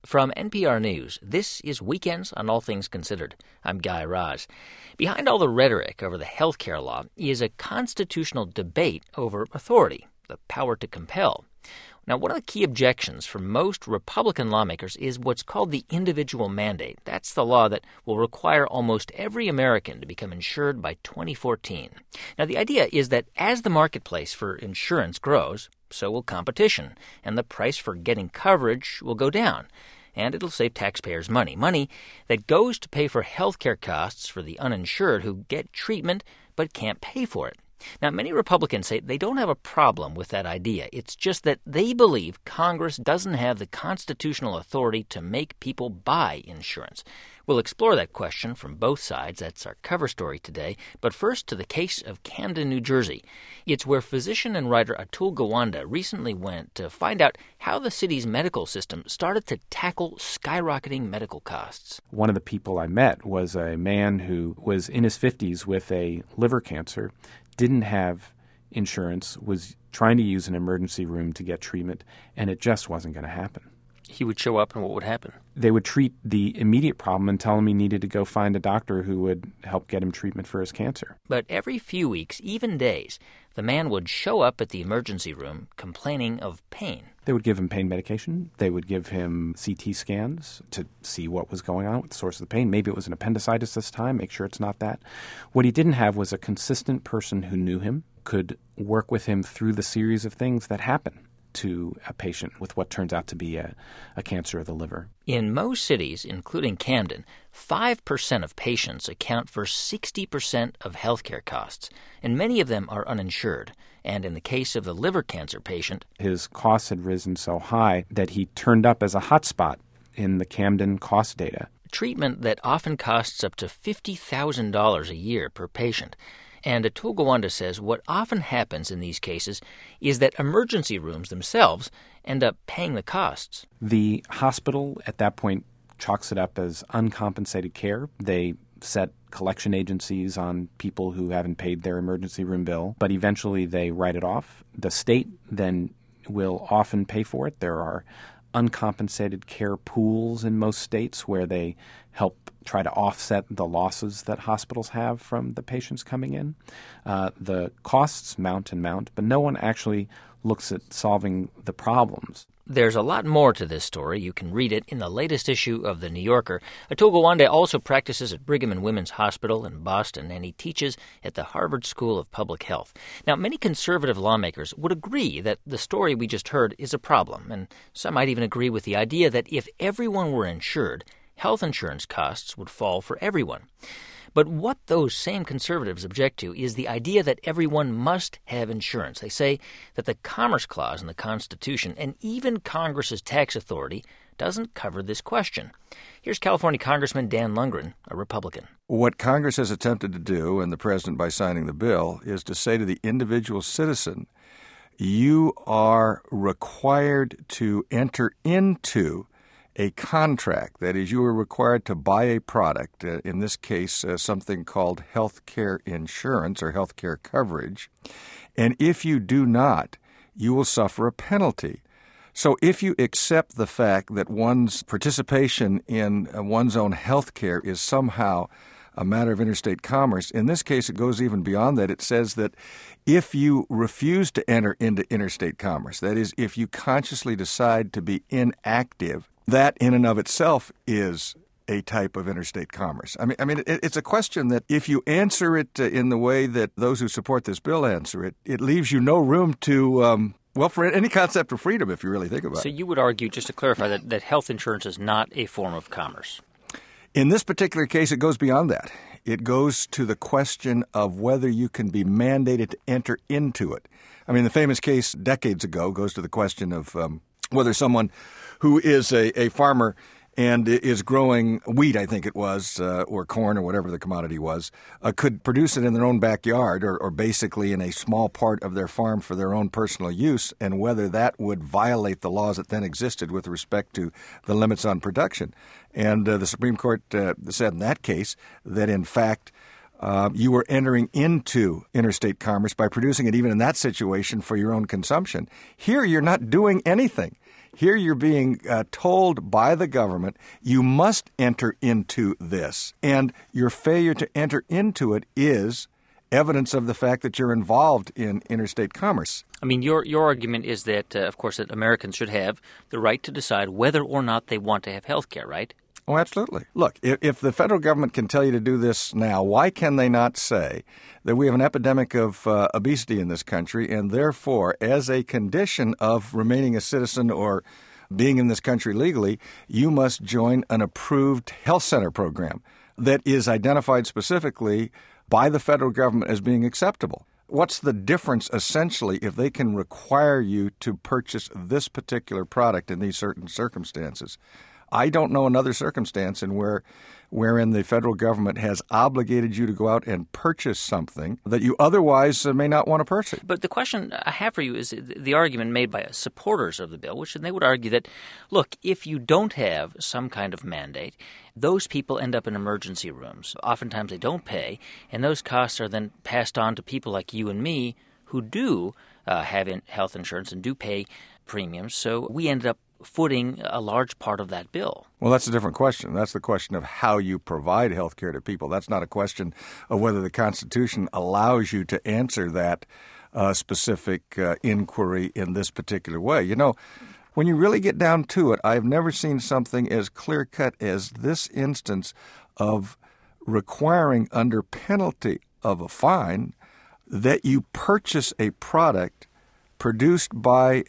From NPR News, this is Weekends on All Things Considered. I'm Guy Raz. Behind all the rhetoric over the health care law is a constitutional debate over authority, the power to compel. Now, one of the key objections for most Republican lawmakers is what's called the individual mandate. That's the law that will require almost every American to become insured by 2014. Now, the idea is that as the marketplace for insurance grows, so will competition, and the price for getting coverage will go down. And it'll save taxpayers money that goes to pay for health care costs for the uninsured who get treatment but can't pay for it. Now, many Republicans say they don't have a problem with that idea. It's just that they believe Congress doesn't have the constitutional authority to make people buy insurance. We'll explore that question from both sides. That's our cover story today. But first, to the case of Camden, New Jersey. It's where physician and writer Atul Gawande recently went to find out how the city's medical system started to tackle skyrocketing medical costs. One of the people I met was a man who was in his 50s with a liver cancer, didn't have insurance, was trying to use an emergency room to get treatment, and it just wasn't going to happen. He would show up, and what would happen? They would treat the immediate problem and tell him he needed to go find a doctor who would help get him treatment for his cancer. But every few weeks, even days, the man would show up at the emergency room complaining of pain. They would give him pain medication. They would give him CT scans to see what was going on with the source of the pain. Maybe it was an appendicitis this time. Make sure it's not that. What he didn't have was a consistent person who knew him, could work with him through the series of things that happen to a patient with what turns out to be a cancer of the liver. In most cities, including Camden, 5% of patients account for 60% of healthcare costs, and many of them are uninsured. And in the case of the liver cancer patient, his costs had risen so high that he turned up as a hotspot in the Camden cost data. Treatment that often costs up to $50,000 a year per patient. And Atul Gawande says what often happens in these cases is that emergency rooms themselves end up paying the costs. The hospital at that point chalks it up as uncompensated care. They set collection agencies on people who haven't paid their emergency room bill, but eventually they write it off. The state then will often pay for it. There are uncompensated care pools in most states where they help try to offset the losses that hospitals have from the patients coming in. The costs mount and mount, but no one actually looks at solving the problems. There's a lot more to this story. You can read it in the latest issue of The New Yorker. Atul Gawande also practices at Brigham and Women's Hospital in Boston, and he teaches at the Harvard School of Public Health. Now, many conservative lawmakers would agree that the story we just heard is a problem, and some might even agree with the idea that if everyone were insured, health insurance costs would fall for everyone. But what those same conservatives object to is the idea that everyone must have insurance. They say that the Commerce Clause in the Constitution and even Congress's tax authority doesn't cover this question. Here's California Congressman Dan Lungren, a Republican. What Congress has attempted to do, and the president by signing the bill, is to say to the individual citizen, you are required to enter into a contract. That is, you are required to buy a product, in this case, something called health care insurance or health care coverage. And if you do not, you will suffer a penalty. So if you accept the fact that one's participation in one's own health care is somehow a matter of interstate commerce, in this case it goes even beyond that. It says that if you refuse to enter into interstate commerce, that is, if you consciously decide to be inactive, that in and of itself is a type of interstate commerce. I mean, it's a question that if you answer it in the way that those who support this bill answer it, it leaves you no room to, for any concept of freedom, if you really think about it. So you would argue, just to clarify, that health insurance is not a form of commerce. In this particular case, it goes beyond that. It goes to the question of whether you can be mandated to enter into it. I mean, the famous case decades ago goes to the question of whether someone who is a farmer and is growing wheat, I think it was, or corn or whatever the commodity was, could produce it in their own backyard or basically in a small part of their farm for their own personal use, and whether that would violate the laws that then existed with respect to the limits on production. And the Supreme Court said in that case that, in fact, you were entering into interstate commerce by producing it even in that situation for your own consumption. Here, you're not doing anything. Here you're being told by the government, you must enter into this. And your failure to enter into it is evidence of the fact that you're involved in interstate commerce. I mean, your argument is that, of course, that Americans should have the right to decide whether or not they want to have health care, right? Oh, absolutely. Look, if the federal government can tell you to do this now, why can they not say that we have an epidemic of obesity in this country, and therefore, as a condition of remaining a citizen or being in this country legally, you must join an approved health center program that is identified specifically by the federal government as being acceptable. What's the difference, essentially, if they can require you to purchase this particular product in these certain circumstances? I don't know another circumstance wherein the federal government has obligated you to go out and purchase something that you otherwise may not want to purchase. But the question I have for you is the argument made by supporters of the bill, which they would argue that, look, if you don't have some kind of mandate, those people end up in emergency rooms. Oftentimes they don't pay, and those costs are then passed on to people like you and me who do have health insurance and do pay premiums. So we ended up footing a large part of that bill. Well, that's a different question. That's the question of how you provide health care to people. That's not a question of whether the Constitution allows you to answer that specific inquiry in this particular way. You know, when you really get down to it, I've never seen something as clear-cut as this instance of requiring under penalty of a fine that you purchase a product produced by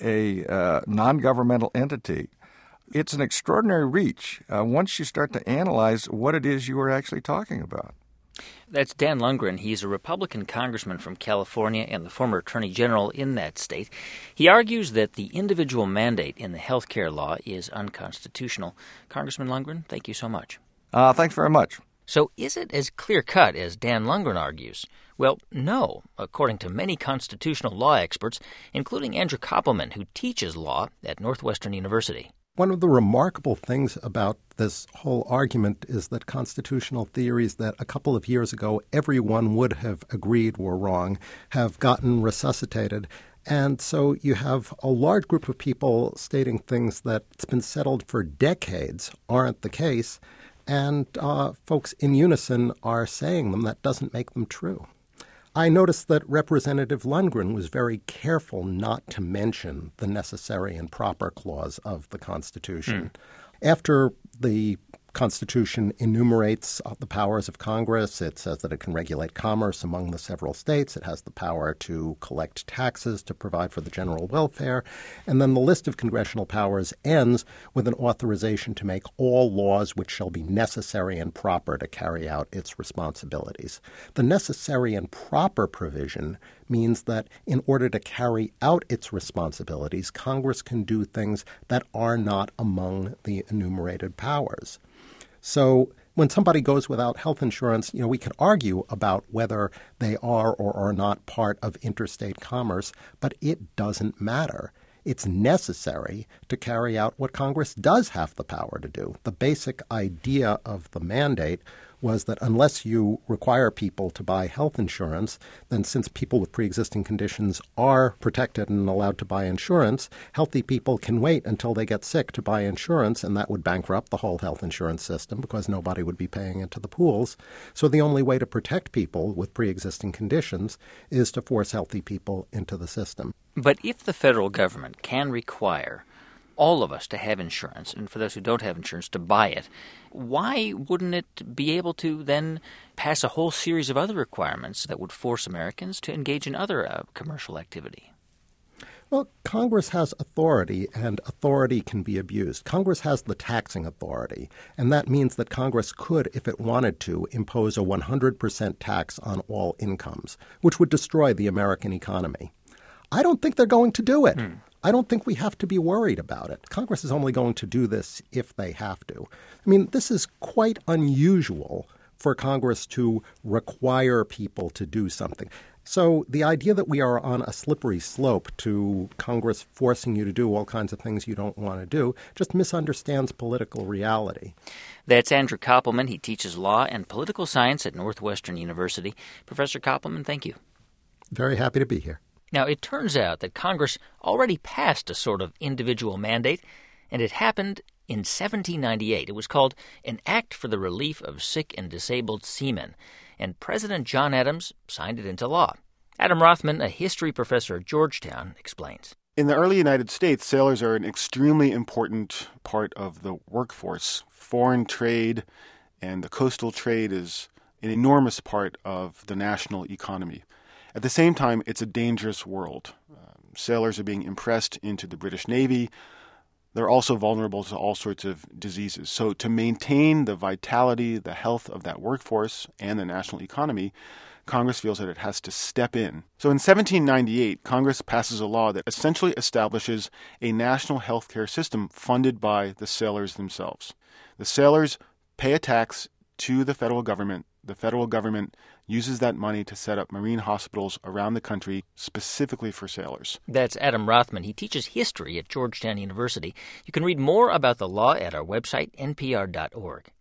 a non-governmental entity. It's an extraordinary reach once you start to analyze what it is you are actually talking about. That's Dan Lungren. He's a Republican congressman from California and the former attorney general in that state. He argues that the individual mandate in the health care law is unconstitutional. Congressman Lungren, thank you so much. Thanks very much. So is it as clear-cut as Dan Lungren argues? Well, no, according to many constitutional law experts, including Andrew Koppelman, who teaches law at Northwestern University. One of the remarkable things about this whole argument is that constitutional theories that a couple of years ago everyone would have agreed were wrong have gotten resuscitated. And so you have a large group of people stating things that's been settled for decades aren't the case, and folks in unison are saying them. That doesn't make them true. I noticed that Representative Lundgren was very careful not to mention the necessary and proper clause of the Constitution. After the Constitution enumerates the powers of Congress, it says that it can regulate commerce among the several states. It has the power to collect taxes to provide for the general welfare. And then the list of congressional powers ends with an authorization to make all laws which shall be necessary and proper to carry out its responsibilities. The necessary and proper provision means that in order to carry out its responsibilities, Congress can do things that are not among the enumerated powers. So when somebody goes without health insurance, we can argue about whether they are or are not part of interstate commerce, but it doesn't matter. It's necessary to carry out what Congress does have the power to do. The basic idea of the mandate was that unless you require people to buy health insurance, then since people with pre-existing conditions are protected and allowed to buy insurance, healthy people can wait until they get sick to buy insurance, and that would bankrupt the whole health insurance system because nobody would be paying into the pools. So the only way to protect people with pre-existing conditions is to force healthy people into the system. But if the federal government can require all of us to have insurance, and for those who don't have insurance, to buy it, why wouldn't it be able to then pass a whole series of other requirements that would force Americans to engage in other commercial activity? Well, Congress has authority, and authority can be abused. Congress has the taxing authority, and that means that Congress could, if it wanted to, impose a 100% tax on all incomes, which would destroy the American economy. I don't think they're going to do it. I don't think we have to be worried about it. Congress is only going to do this if they have to. I mean, this is quite unusual for Congress to require people to do something. So the idea that we are on a slippery slope to Congress forcing you to do all kinds of things you don't want to do just misunderstands political reality. That's Andrew Koppelman. He teaches law and political science at Northwestern University. Professor Koppelman, thank you. Very happy to be here. Now, it turns out that Congress already passed a sort of individual mandate, and it happened in 1798. It was called an Act for the Relief of Sick and Disabled Seamen, and President John Adams signed it into law. Adam Rothman, a history professor at Georgetown, explains. In the early United States, sailors are an extremely important part of the workforce. Foreign trade and the coastal trade is an enormous part of the national economy. At the same time, it's a dangerous world. Sailors are being impressed into the British Navy. They're also vulnerable to all sorts of diseases. So to maintain the vitality, the health of that workforce and the national economy, Congress feels that it has to step in. So in 1798, Congress passes a law that essentially establishes a national health care system funded by the sailors themselves. The sailors pay a tax to the federal government. The federal government uses that money to set up marine hospitals around the country specifically for sailors. That's Adam Rothman. He teaches history at Georgetown University. You can read more about the law at our website, npr.org.